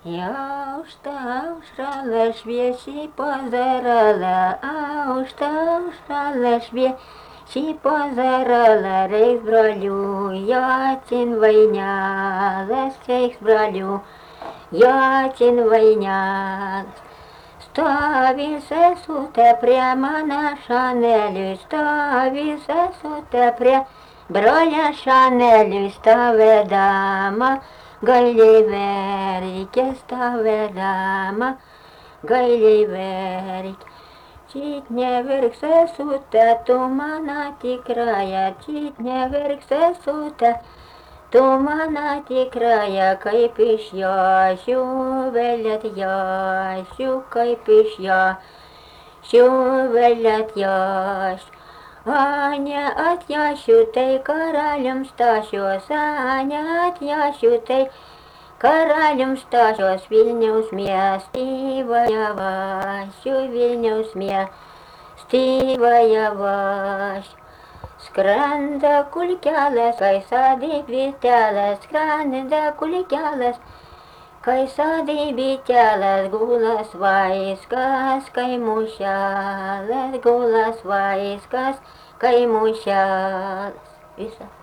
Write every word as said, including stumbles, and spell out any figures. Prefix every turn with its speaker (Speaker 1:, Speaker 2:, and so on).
Speaker 1: Aušta aušrala šviesi pozarala, aušta aušrala šviesi pozarala, reiks brolių, jocin vainelas, reiks brolių, jocin vainelas. Stovi sesutė prie mano šaneliui, stovi sesutė prie brolio šaneliui, stovėdama gailiai verkė, stovėdama gailiai verkė. Čit neverk sesutė, tu mano tikrąja, čit neverk sesutė, tu mano tikrąja, kaip iš josių velėt josių, kaip iš josių velėt josių. A ne atjosiu tai karalium Stasios, a ne atjosiu tai karalium Stasios, Vilniaus miestį vajavasiu, Vilniaus miestį vajavasiu. Skrenda kulkelas, kai sodai bitelas, skrenda kulkelas, kai sodai bitelas, gulas vaiskas, kai mušelas, gulas vaiskas, kai mušelas. Visa.